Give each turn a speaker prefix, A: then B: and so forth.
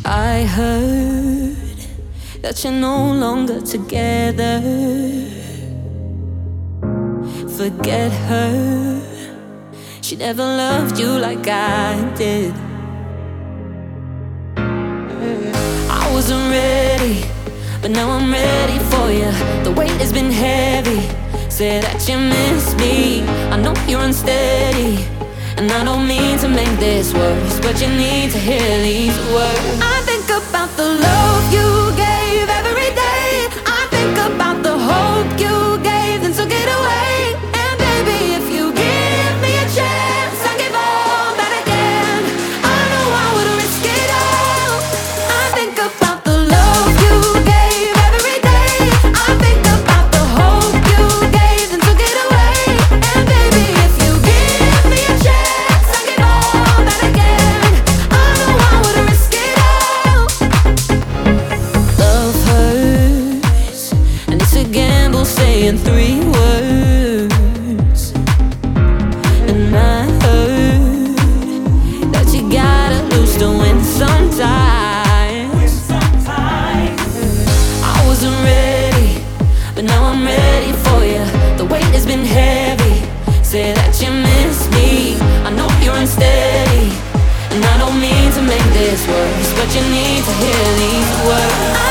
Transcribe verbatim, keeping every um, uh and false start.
A: I heard that you're no longer together. Forget her, she never loved you like I did. I wasn't ready, but now I'm ready for you. The weight has been heavy, say that you miss me. I know you're unsteady, and I don't mean to make this worse, but you need to hear these words. I think about the love you gave every day. I think about the hope you gave, then took it away. And baby, if you give me a chance, I'll give all that again. I know I would risk it all. I think about the love you gave every day. I think about the hope you gave, then took it away. And baby, if you give me a chance, I'll give all that again. I know I would risk it all. Love hurts, and it's a gamble saying three words. And I heard that you gotta lose to win sometimes. I wasn't ready, but now I'm ready for you. The weight has been heavy, say that you miss me. I know you're unsteady, and I don't mean to make this worse, but you need to hear these words.